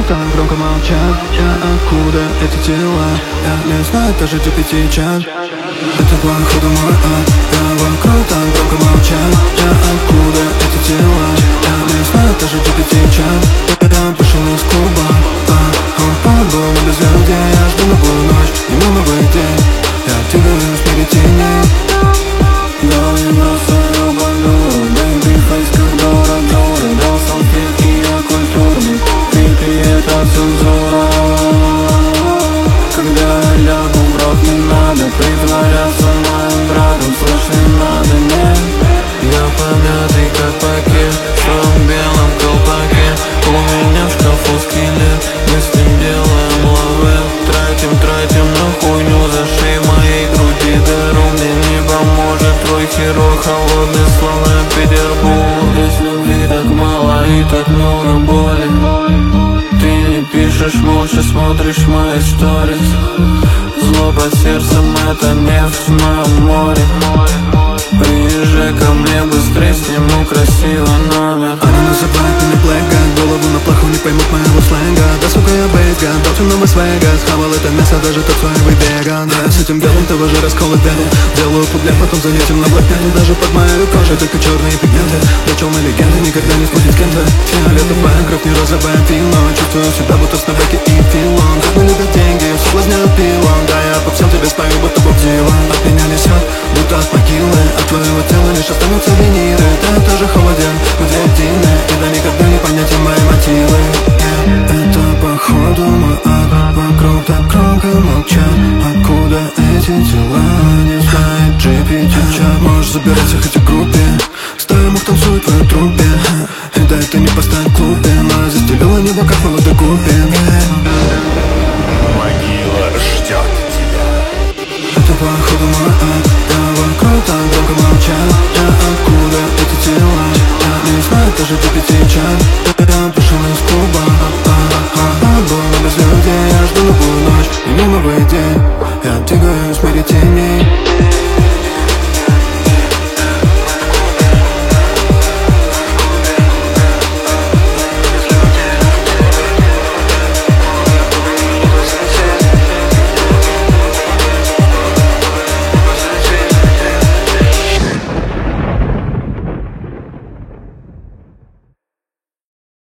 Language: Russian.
так громко молчат? Я откуда эти тела? Я не знаю даже где 5 час. Это походу мой ад. Я вокруг так громко молчат. Я откуда эти тела? Я не знаю даже где 5 час. Я вышел из клуба, он был без людей. Я жду новую ночь, не новый день. Я двигаюсь в мире теней. Давай на свою бандуру, baby face как Дора Дора. Дал салфетки, я культурный, крипи это цензура. Когда я лягу в рот, не надо притворяться моим братом. Слышь, не надо, нет. Я помятый как пакет, в своем белом колпаке. У меня в шкафу скелет, мы с ним делаем лавэ. Тратим на хуйню, зашей моей груди дыру. Мне не поможет твой херой, холодный словно Петербург. Здесь любви так мало и так много боли. Ты не пишешь, молча смотришь мои сторис. Зло под сердцем, это нефть в моем море. Приезжай ко мне быстрей, сниму красивый номер. Она называет меня блэка, голову на плаху не поймут моего сленга. Да сука я бейсга, дал темно мой свега. Схавал это мясо даже тот своего веган. Да, с этим белым того же расколы беду. Делаю пудля, потом занятен на блокноту. Даже под моей кожей только черные пигменты. Дочел на легенды, никогда не сходит с кем-то. Фиолетовая кровь, не розовая вино. Чувствую себя будто в снобеке и филон. Как мы любят деньги, соблазняют пилон. Да я по всем тебе спою, будто Боб Дилан. От меня несет, будто от могилы. От твоего тела лишь останутся виниры. Ты тоже холоден, удивительный. И да никогда не понятен мои мотивы. Это походу мой ад. Вокруг так громко молчат. Откуда эти тела? Не знает GPT-чат. Можешь забирать всех этих группе. Ставим их, танцуют в твоей трупе. И да это не поставь в клубе. Но застелила небо, как молодой купин. Могила ждет тебя. Это походу мой ад. Я вокруг так громко молчат. Я откуда эти тела? Я не знаю даже где 5 час.